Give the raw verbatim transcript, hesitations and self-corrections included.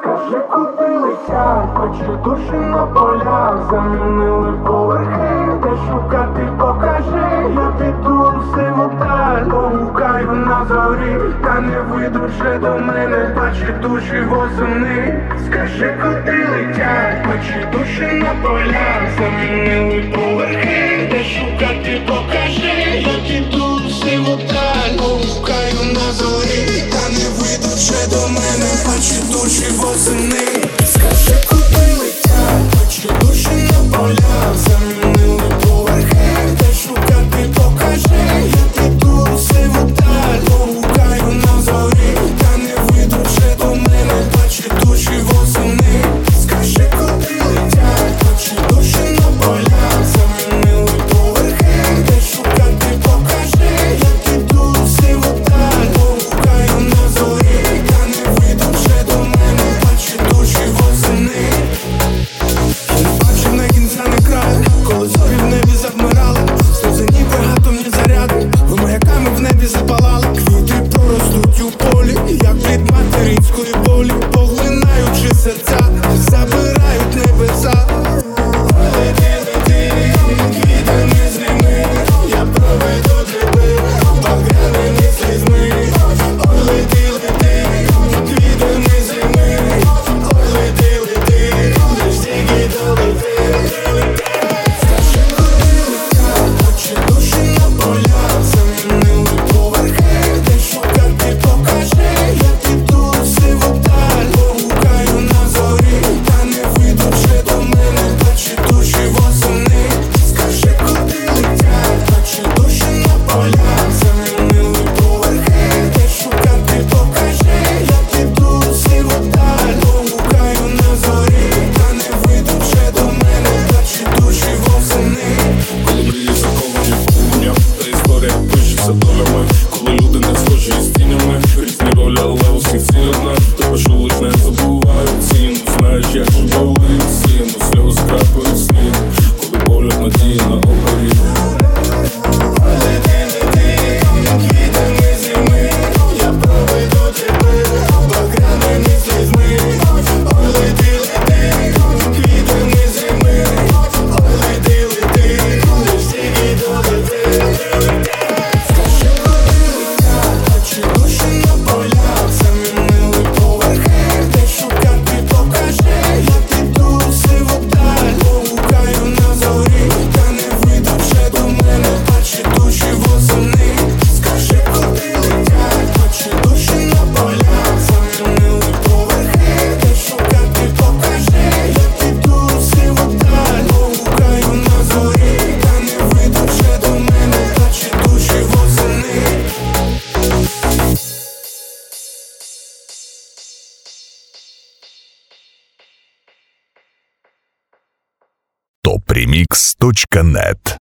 Скажи, куди летять очі душі на полях, замінили поверхи, де шукати покажи. Я піду в сиву даль, погукаю на зорі, та не вийдуть вже до мене бачі душі восени. Скажи, куди летять очі душі на полях, замінили поверхи, де шукати покажи. Я піду в сиву даль, погукаю на зорі, та не вийдуть вже до мене бачі душі восени. Скажи, куди летять очі душі на полях, замінили поверхи, де шукати покажи. Я піду в сиву даль, погукаю на зорі, та не вийдуть вже до мене бачі душі восени. Скажи, куди летять очі душі на полях, замінили поверхи, де шукати покажи. Я піду в сиву даль, погукаю на зорі, та не вийдуть вже до мене бачі душі восени. Я не бачив на кінця не краю, коли зорі в небі завмирали, сльози ніби атомні заряди, ви маяками в небі запалали. Квіти проростуть у полі, як від материнської болі, поглинаючи серця, забирають небеса. Лети, лети, квітами зими, я проведу тебе багряними слізьми. Ой, лети, лети, квітами зими, ой, лети, лети, лиш тільки долети. Скажи, куди летять очі душі на полях, замінили поверхи, де шукати покажи. Я піду в сиву даль, погукаю на зорі, та не вийдуть вже до мене бачі душі восени. Скажи, куди летять очі душі на полях, замінили поверхи, де шукати покажи. Я піду в сиву даль, погукаю на зорі, та не вийдуть вже до мене бачі душі восени. Коли мрії заковані в кухня, та історія пишеться долями, коли люди не схожі з тінями, різні ролі, але у всіх ціль одна. Тебе, що лиш не забувають ціну, знаєш, як же болить сину, сльози крапають слід, коли погляд надії на оборі. Лети, лети, квітами зими, я проведу тебе багряними слізьми. Ой, лети, лети, квітами зими, ой, лети, лети, лиш тільки долети. Скажи, куди летять очі душі на полях, замінили поверхи, де шукати покажи. Я піду в сиву даль, погукаю на зорі, та не вийдуть вже до мене бачі душі восени. Скажи, куди летять очі душі на полях, замінили поверхи, де шукати покажи. Я піду в сиву даль, погукаю на зорі, та не вийдуть вже до мене бачі душі восени. топ ремікс точка нет